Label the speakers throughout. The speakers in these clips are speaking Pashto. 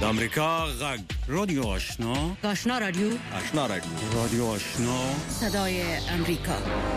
Speaker 1: د امریکا غږ رادیو آشنا
Speaker 2: رادیو
Speaker 1: رادیو آشنا
Speaker 2: صدای امریکا.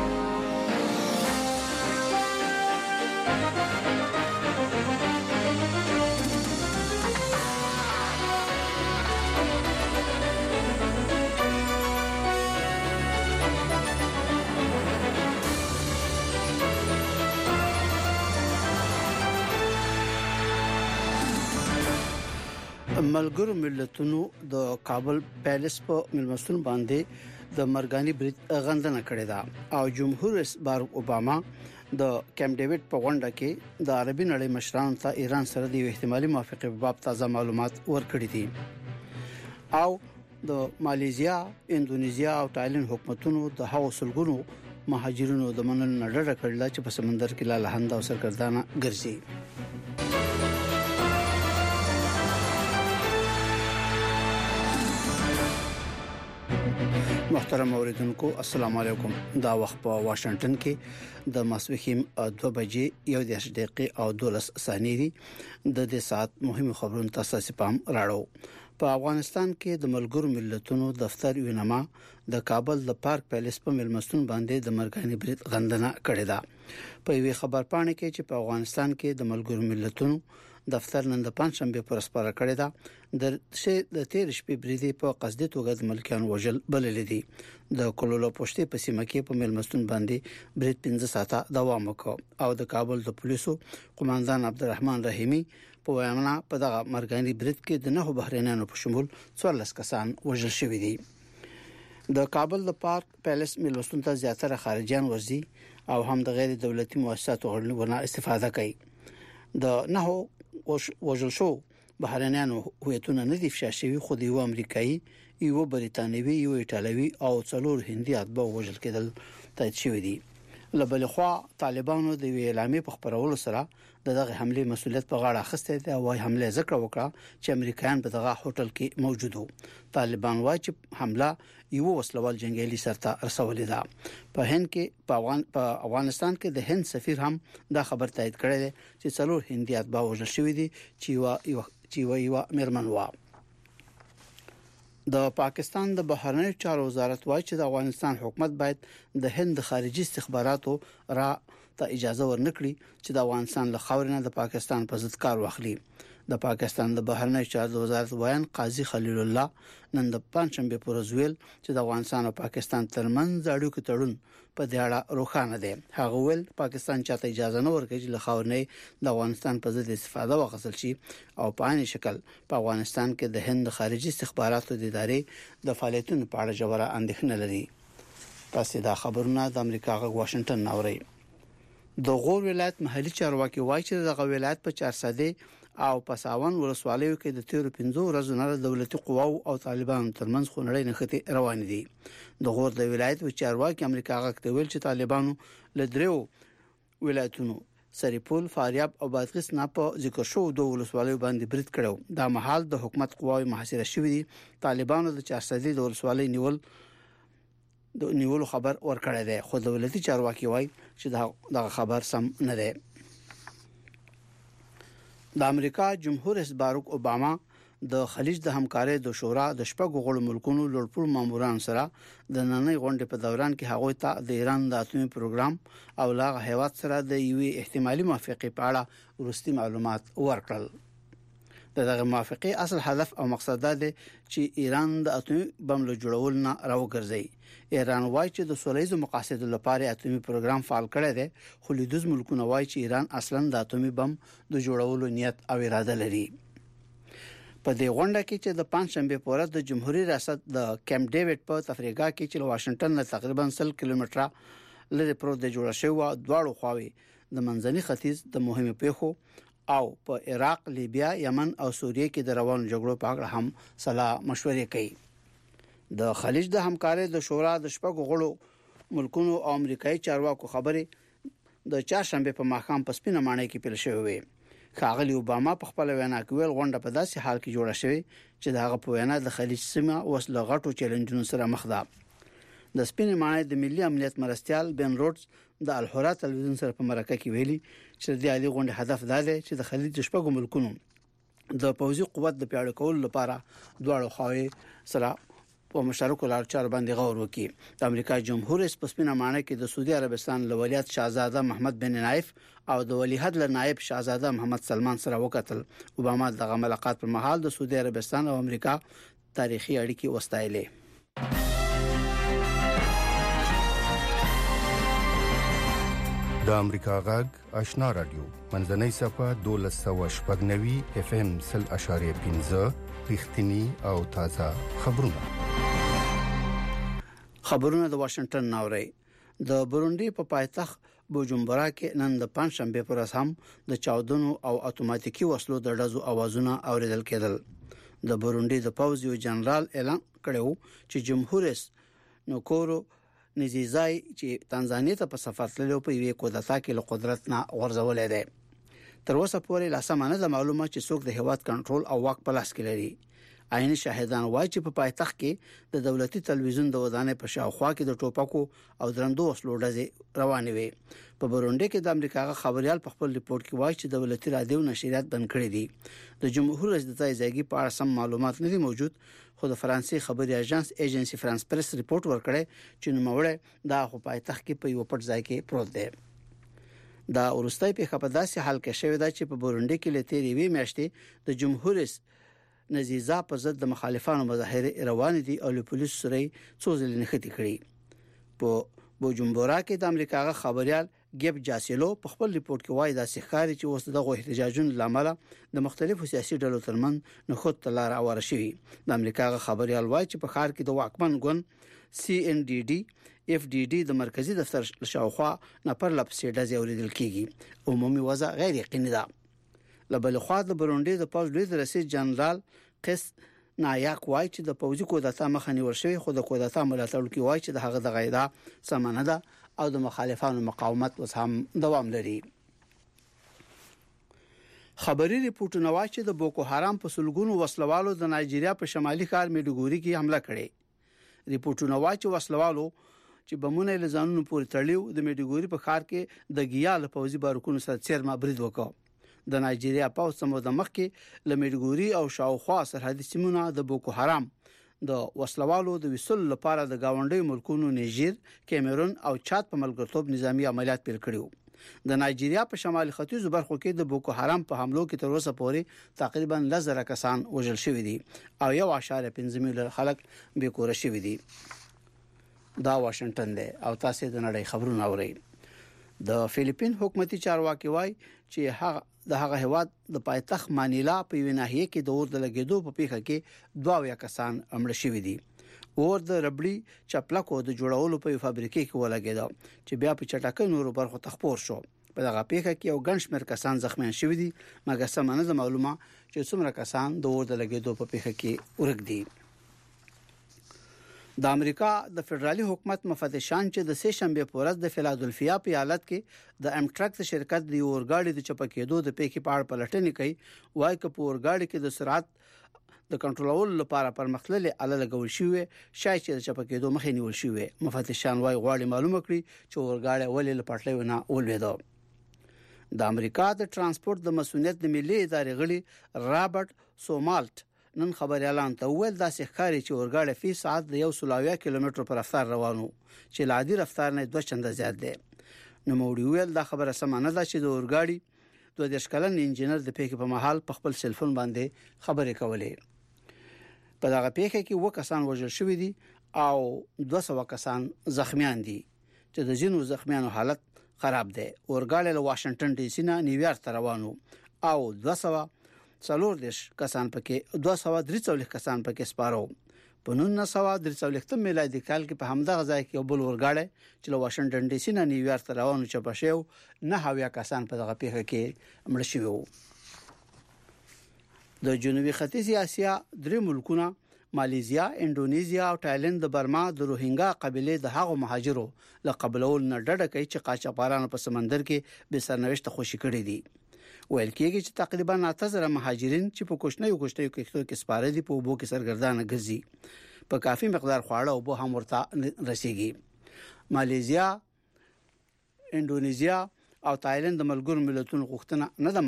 Speaker 3: ملګرو ملتونو د کابل پیلس په ملمستون باندې د مرګاني برید غندنه کړې ده او جمهور رئیس باراک اوباما د کیمپ ډیوډ په غونډه کې د عربي نړۍ مشرانو ته ایران سره د احتمالي موافقه په باب تازه معلومات ورکړي دي او د ماليزیا، اندونیزیا او تایلند حکومتونو د هغو سلګونو مهاجرینو د منلو نه ډډه کړل چې په سمندر کې لا لهنده او سرګردانه ګرځي. محترم اوریدونکو السلام علیکم. دا وخت په واشنگټن کې د ماسپښین 2 بجې 1 دقیقې او 12 ثانیې دي. د دې سات مهمه خبرونه تاسو پام راړو. په افغانستان کې د ملګرو ملتونو دفتر وینما د کابل د پارک پیلس په ملمستون باندې د مرګاني برید غندنه کړې ده. په یوه خبر پاڼه کې چې په افغانستان کې د ملګرو ملتونو دفتر نن د پنځشنبه پر سپاره کړی دا د 13 شپې بریدي په قصدي توګه د ملکیان وژل بلل دي. د کولولو پښتې په سیمه کې په ملمستون باندې برید 15 ساعته دوام وکړ او د کابل د پولیسو قوماندان عبدالرحمن رحیمی په وینا په دغه مرګاني برید کې د 9 بهرینانو په شمول 14 کسان وژل شوي دي. د کابل د پارک پیلس ملمستون ته زیاتره خارجيان ورزي او هم د غیر دولتي مؤسساتو غړي استفاده کوي. د 9 وژل شو بهرانيانو هویتونه نه دي افشا شوی، خو د یو امریکایي، یو بریتانوي، یو ایټالوي او څلور هندي اتباع وژل کېدل تایید شوی دي. لبلخوا طالبانو د اعلامیې په خبرولو سره دغه حمله مسولیت په غاړه اخیسته دي او حمله ذکر وکړه چې امریکایان په دغه هوټل کې موجود وو. طالبان وايي چې حمله یو وسلوال جنگیالي سرته رسولې ده. په هند کې په افغانستان کې د هند سفیر هم دا خبر تایید کړی دی چې څلور هندي اتباع وژل شوی دي چې یو مرمن و. د پاکستان د بهرنیو چارو وزارت وايي چې د افغانستان حکومت باید د هند خارجي استخباراتو را ته اجازه ورنکړي چې د افغانستان له خاورې نه د پاکستان په ضد کار واخلي. د پاکستان د بهرنیو چارو وزارت وایي قاضي خلیل الله نن د پنځشنبه پر ورځ ویل چې د افغانستان او پاکستان ترمنځ اړیکو تړون په دې اړه روښانه دي. هغه ویل پاکستان چاته اجازه نه ورکوي چې له خاورې د افغانستان په ضد استفاده وکړي شي او په عین شکل په افغانستان کې د هند خارجي استخباراتو د ادارې د فعالیتونو په اړه جوړه اندېښنه لري. تاسو دا خبرونه د امریکا غږ واشنگټن اوري. د غور ولایت محلي چارواکي وایي چې د ولایت په 400 او پساون ولسوالیو کې د 15 ورځې نه دولتي قواو او طالبانو ترمنځ خونړۍ نښتې روان دي. د غور د ولایت و چارواکي امریکا غاکته ویل چې طالبانو له دریو ولایتونو سریپول، فاریاب او بادغیس نه په ذکر شو د ولسوالیو باندې برید کړو. دا مهال د حکومت قواوی محاصره شوې دي. طالبانو د 400 د ولسوالۍ نیولو خبر ورکړی دی، خو دولتي چارواکي وایي چې دا خبر سم نه دی. د امریکا جمهور رئیس باراک اوباما د خلیج د همکارۍ د شورا د شپږ غړو ملکونو لوړپوړو ماموران سره د نننۍ غونډې په دوران کې هغوی ته د ایران د اتومي پروګرام او لاغ هیواد سره د یوې احتمالي موافقې په اړه ورستي معلومات ورکړل. دغه موافقې اصل هدف او مقصد دا دی چې ایران د اتومي بم له جوړول نه راوګرځي. ایران وايي چې د سولهییز مقاصد لپاره اتومي پروګرام فعال کړی دی، خو لیدوز ملکونه وايي چې ایران اصلا د اتومي بم د جوړولو نیت او اراده لري. په دې غونډه کې چې د پنځشنبه په ورځ د جمهوریت ریاست د کیمپ ډیوډ په تفریحګاه کې چې واشنگټن نه تقریبا 100 کیلومتره لري پروت د جوړ شوی دواړو خواوې د منځني ختیځ د مهمه پیښو او په عراق، لیبیا، یمن او سوریه کې د روانو جګړو په اړه هم صلاح مشورې کوي. د خلیج د همکارۍ د شورا د شپږ غړو ملکونو او امریکایي چارواکو خبرې د چهارشنبه په ماښام په سپینه ماڼۍ کې پیل شوې وې. ښاغلي اوباما په خپل وینا کې ویل غونډه په داسې حال کې جوړه شوې چې دغه په وینا د خلیج سیمه اوس له غټو چیلنجونو سره مخ ده. د سپینې ماڼۍ د ملي امنیت مرستيال بن روډز د الحرا تلویزیون سره په مرکه کې ویلي چې د عالی غونډې هدف دا دی چې د خلیج شپږو ملکونو د پوځي قوت د پیاوړي کولو لپاره دواړو خواوې سره په مشترکو لار چار باندې غور وکړي. د امریکا جمهور رئیس په سپینه مانه کې د سعودي عربستان له ولیعهد شاهزاده محمد بن نایف او د ولیعهد له نائب شاهزاده محمد سلمان سره وکتل. اوباما دغه ملاقات پر مهال د سعودي عربستان او امریکا تاریخي اړیکې وستایلې.
Speaker 4: د امریکا غږ آشنا رادیو منځنۍ صفه 1290 FM 0.15 رښتینی او تازه
Speaker 3: خبرونه د واشنگټن ناوړي. د بورونډي په پایتخت بوجومبرا کې نن د پنځشنبه پر ورځ هم د چاودنو او اتوماتیکي وسلو د ډزو اوازونه اوریدل کېدل. د بورونډي د پوځ یو جنرال اعلان کړو چې جمهور رئیس نوکورو نزیزای چې تنزانیه ته په سفر تللو په یوه کودتا کې له قدرت نه غورځولې ده. تر اوسه پورې لاسمانه د معلومه چې څوک د هیواد کنټرول او واک په لاس کې لري. عیني شاهدان وایي چې په پایتخت کې د دولتي تلویزیون د ودانۍ په شاوخوا کې د ټوپکو او درندو وسلو ډزې روانې وي. په بورونډي کې د امریکا خبريال په خپل ریپورت کې وایي چې دولتي رادیو نشریات بند کړي دي. د جمهور رئیس د ځایګي په اړه سم معلومات نه دي موجود، خو د فرانسې خبري ایجنسی فرانس پریس ریپورت ورکړی چې نوموړی دا خو پایتخت کې په یو پټ ځای کې پروت دی. دا ورستۍ په خپداسي حال کې شوې ده چې په بورونډي کې لته ریوي میاشتې د جمهور رئیس نزیزا په ضد د مخالفانو مظاهره روان دي او له پولیسو سره څو ځله نښتې کړې. په بوجومبورا کې د امریکا خبريال ګیب جاسیلو په خپل ریپورت کې وایي دا ښکاري چې اوس دغه احتجاجونو لامل د مختلفو سیاسي ډلو ترمن نخود تلار اوره شوی. د امریکا خبريال وایي چې په ښار کې د واکمن ګوند CNDD FDD د مرکزی دفتر شاوخوا نفر لپسې ډزې اوریدل کیږي. عمومي وضع غیر یقیني ده. لبل خو د بورونډي د پوز لوی رئیس جنرال قس نایاک وایي چې د پوځي کودتا مخه نیول شوی، خو د کودتا ملاتړ کوي وایي چې د هغه د غیدا سمانه ده او د مخالفانو مقاومت اوس هم دوام لري. خبري ریپورتونه وایي چې د بوکو حرام په سلګونو وسلوالو د نایجیریا په شمالي ښار میډوګوري کې حمله کړې. ریپورتونه وایي چې وسلوالو چې بمونه له ځانونو پورې تړلیو د میډوګوري په ښار کې د ګیال پوځي بارکونو سره چیرما برید وکړ. د نایجیریا پوځ سمو د مخ کې ل میډوګوري او شاوخوا سرحدي سیمونه د بوکو حرام د وسلوالو د وصول لپاره د گاونډي ملکونو نیجر، کیمرون او چاد په ملګرتوب نظامی عملیات پیل کړیو. د نایجیریا په شمالي ختیځو برخو کې د بوکو حرام په حملو کې تر اوسه پورې تقریبا 1000 کسان وژل شوي دي او 1.5 میلیون خلک بې کور شوي دي. دا واشنگټن دی او تاسو د نړۍ خبرونه اورئ. د فلیپین حکومتي چارواکي وایي چې هغه هیواد د پایتخت مانیلا په یوه ناحیه کې د اور د لګیدو په پیښه کې 22 کسان مړ شوي دي. اور د ربړي چپلکو د جوړولو په فابریکې کې ولګیدا چې بیا په چټکۍ نورو برخو تخپور شو. په دغه پیښه کې یو ګڼ شمېر کسان زخمیان شوي دي، مګر سمانه معلومه چې څومره کسان د اور د لګیدو په پیښه کې ورګ دي. د امریکا د فدرالي حکومت مفتشان چې د سه شنبه په ورځ د فیلادلفیا په ایالت کې د امټرک شرکت د اورګاډي د چپکېدو د پیښې په اړه پلټنې کوي. وایي چې په اورګاډي کې د سرعت د کنټرول لپاره پرمختللي آله لګول شوې، شاید چې د چپکېدو مخه نیول شوې. مفتشان وایي غواړي معلومه کړي چې اورګاډي ولې له پټلۍ نه ولوېده. د امریکا د ترانسپورت د مسؤلیت د ملي ادارې غړي رابرټ سومالټ نن خبر اعلان ته ویل دا ښکاري چې اورګاډي فی ساعت د 120 کیلومتر پر رفتار روانو چې لادي رفتار نه 2 چنده زیات دی. نو موړي ویل دا خبره سمانه ده چې د اورګاډي 22 کلن انجنیر د پیښې په محل په خپل سلفون باندې خبرې کولې. په دغه پیښه کې 2 کسان وژل شوي دي او 200 کسان زخمیان دي چې د ځینو زخمیانو حالت خراب دی. اورګاډي له واشنگټن ډي سي نه نیویارک ته روانو او 243 کسان پکې 243 کسان پکې سپارو. په 1943 میلادي کال کې په همدغه ځای کې یو بل اورګاډي چې له واشنگټن ډي سي نه نیویارک ته روانو چې په شیو 9 کسان په دغه پیښه کې مړ شوي وو. د جنوبي ختیځ اسیا درې ملکونه ماليزیا، انډونیزیا او تایلند د برما د روهینګا قبيله د هغو مهاجرو له قبلول نه ډډه کوي چې قاچاقبرانو په سمندر کې به سرنوشت خوشي کړي دي. ویل کېږي چې تقریبا 9000 مهاجرین چې په کوچنیو کښتو کې سپاره دي په اوبو کې سرګردانه ګرځي. په کافي مقدار خواړه او به هم ورته رسیږي. ماليزیا، انډونیزیا او تایلند د ملګرو ملتونو غوښتنه نه ده